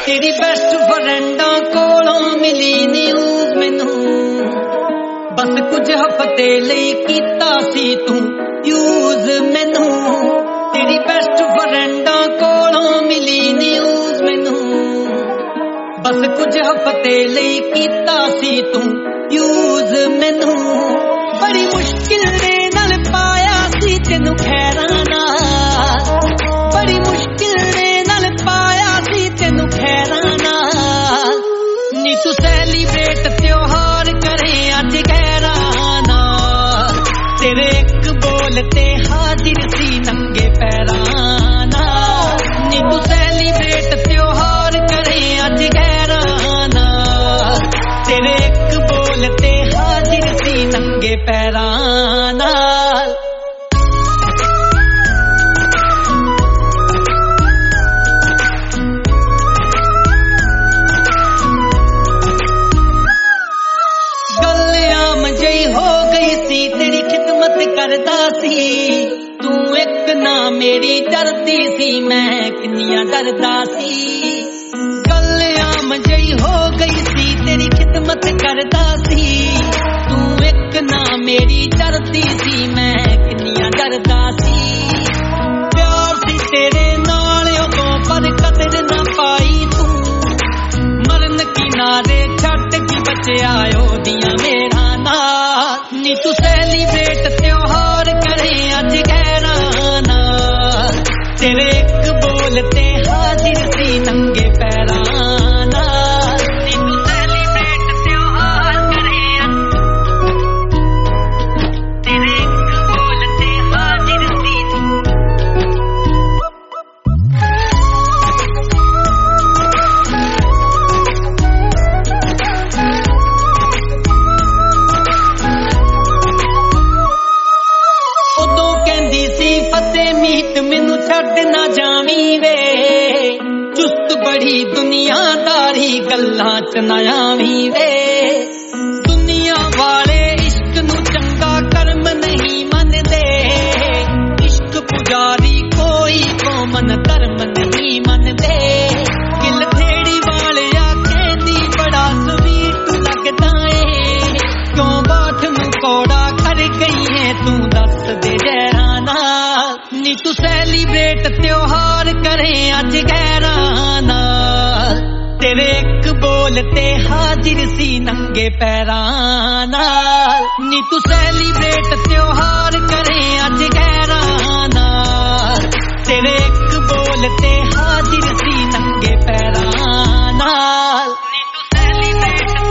तेरी बेस्ट फ्रेंडा कोलों मिली न्यूज़ मैनू बस कुछ हफ्ते लई कीता सी तू यूज़ मैनू तेरी बेस्ट फ्रेंडा कोलों मिली न्यूज़ मैनू बस कुछ हफ्ते लई कीता सी तू यूज़ मैनू बड़ी मुश्किल दे नाल पाया सी तैनू खैरां नाल बड़ी मुश्किल दे नाल पाया सी तैनू खैरां नाल नी तू सैलीब्रेट त्योहार करे अज गैरां नाल तेरे एक बोल ते हाजिर सी नंगे पैरां नाल नी तू सैलीब्रेट त्योहार करे अज गैरां नाल तेरे एक बोल ते हाजिर सी नंगे पैरां नाल करदा सी तू एक ना मेरी डरदी सी मैं किन्नियां डरदा सी गल आम जई हो गई सी तेरी खिदमत करदा सी तू एक ना मेरी डरदी सी मैं किन्नियां डरदा सी प्यार सी तेरे नाल उदों पर कदर ना पाई तू मरन किनारे छट की बचिया ओदियां मेरा नाल नी तू सैलीब्रेट त्योहार करे अज गैरां नाल तेरे एक बोल ते हाजिर सी नंगे पैरां नाल नी तू सैलीब्रेट त्योहार करे तेरे एक बोल ते हाजिर सी मैनू छड्ड ना जावी वे चुस्त बड़ी दुनियादारी गल्लां च ना आवी वे दुनिया वाले इश्क नू चंगा कर्म नहीं मनदे इश्क पुजारी कोई कौमन धर्म नहीं मनदे किल थेड़ी वाले कहंदी बड़ा स्वीट लगदा ए क्यों बाठ नू कौड़ा कर गई है तू दस दे जरा नी तू सैलीब्रेट त्योहार करे अज गैरां नाल तेरे एक बोल ते हाजिर सी नंगे पैरां नाल नी तू सैलीब्रेट त्योहार करे अज गैरां नाल तेरे एक बोल ते हाजिर सी नंगे पैरां नाल नी तू सैलीब्रेट